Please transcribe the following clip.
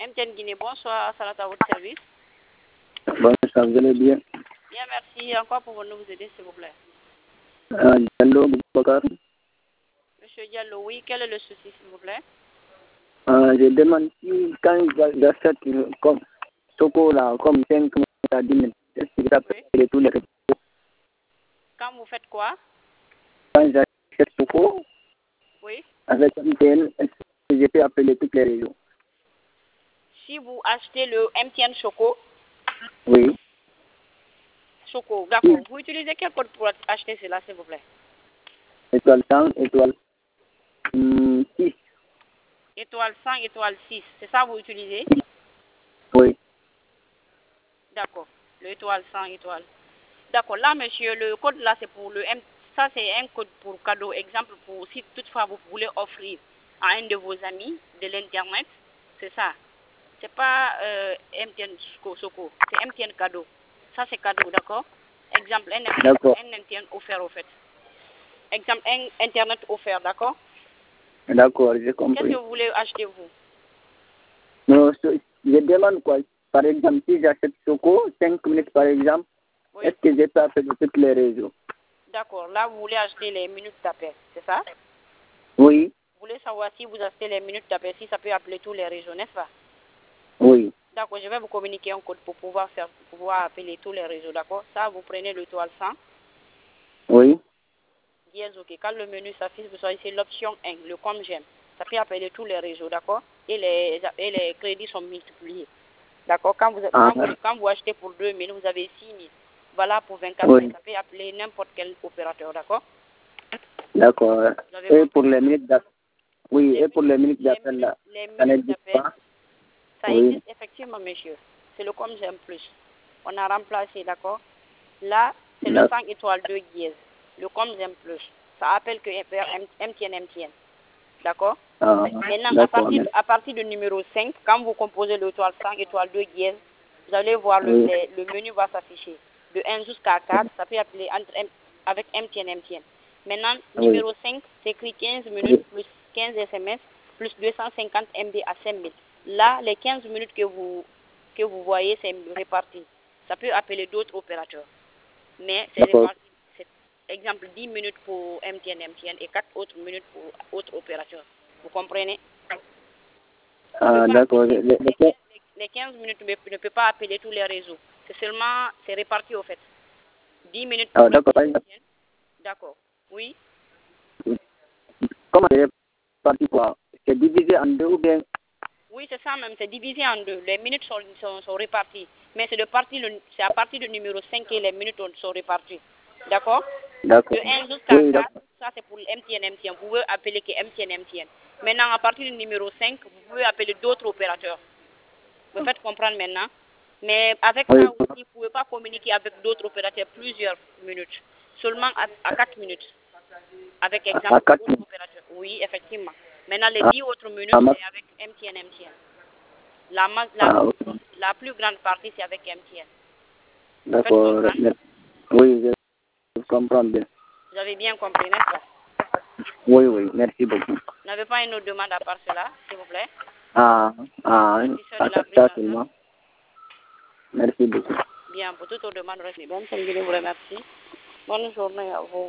MTN Guinée, bonsoir, Salat à votre service. Bonsoir, vous allez bien? Bien, merci. Encore pouvons-nous vous aider, s'il vous plaît? Diallo Boubacar. Monsieur Diallo, oui, quel est le souci, s'il vous plaît? Je demande si quand j'achète comme chocolat, comme 5 minutes à 10 minutes, est-ce que j'appelle tous les réseaux? Quand vous faites quoi? Quand j'achète chocolat, oui, avec MTN, est-ce que je peux appeler toutes les régions? Si vous achetez le MTN Choco, Oui. Choco, d'accord. Vous utilisez quel code pour acheter cela, s'il vous plaît? Étoile 100, étoile 6. Étoile 100, étoile 6. C'est ça que vous utilisez? Oui. D'accord. Le étoile 100, étoile. D'accord. Là, monsieur, le code là, c'est pour le M. Ça, c'est un code pour cadeau. Exemple, pour si toutefois vous voulez offrir à un de vos amis de l'Internet. C'est ça. C'est pas MTN Choco. C'est MTN cadeau. Ça, c'est cadeau, d'accord? Exemple, un MTN offert, au fait. Exemple, un Internet offert, d'accord? D'accord, j'ai compris. Qu'est-ce que vous voulez acheter, vous? Non, je demande quoi? Par exemple, si j'achète Choco, 5 minutes par exemple, oui. Est-ce que je peux appeler toutes les régions? D'accord, là, vous voulez acheter les minutes d'appel, c'est ça? Oui. Vous voulez savoir si vous achetez les minutes d'appel, si ça peut appeler tous les régions, n'est-ce pas? Oui. D'accord, je vais vous communiquer un code pour pouvoir appeler tous les réseaux, d'accord? Ça, vous prenez l'étoile 100. Oui. Yes, ok. Quand le menu s'affiche, vous choisissez l'option 1, le comme j'aime. Ça peut appeler tous les réseaux, d'accord? Et les crédits sont multipliés. D'accord? Quand vous achetez pour 2000, vous avez 6000. Voilà pour 24 000. Ça peut appeler n'importe quel opérateur, d'accord? D'accord. Et pour les minutes d'appel? Oui, et pour les minutes d'appel là? Les minutes d'appel, ça existe effectivement, monsieur. C'est le comme j'aime plus. On a remplacé, d'accord? Là, c'est le 5 étoiles 2 dièse. Le comme j'aime plus. Ça appelle que MTN. D'accord? Maintenant, à partir du numéro 5, quand vous composez l'étoile 5 étoile 2 dièse, vous allez voir le menu va s'afficher. De 1 jusqu'à 4, ça peut appeler avec MTN. Maintenant, numéro 5, c'est écrit 15 minutes plus 15 SMS plus 250 MB à 5000. Là, les 15 minutes que vous voyez, c'est réparti. Ça peut appeler d'autres opérateurs. Mais c'est réparti. C'est exemple 10 minutes pour MTN et 4 autres minutes pour autres opérateurs. Vous comprenez? D'accord. Les 15 minutes ne peuvent pas appeler tous les réseaux. C'est réparti au fait. 10 minutes pour MTN. D'accord. Oui. Comment c'est réparti quoi? C'est divisé en deux ou bien? Oui, c'est ça même. C'est divisé en deux. Les minutes sont réparties. Mais c'est à partir du numéro 5 que les minutes sont réparties. D'accord? D'accord. De 1 jusqu'à 4, ça c'est pour MTN. Vous pouvez appeler que MTN. Maintenant, à partir du numéro 5, vous pouvez appeler d'autres opérateurs. Vous faites comprendre maintenant. Mais avec ça aussi, vous ne pouvez pas communiquer avec d'autres opérateurs plusieurs minutes. Seulement à 4 minutes. Avec exemple d'autres opérateurs. Oui, effectivement. Maintenant, les 10 autres minutes, c'est avec MTN. La plus grande partie, c'est avec MTN. D'accord. Oui, je comprends bien. Vous avez bien compris, n'est-ce pas? Oui, merci beaucoup. Vous n'avez pas une autre demande à part cela, s'il vous plaît? Ça seulement. Merci beaucoup. Bien, pour toute autre demande, restez bonne. Je vous remercie. Bonne journée à vous.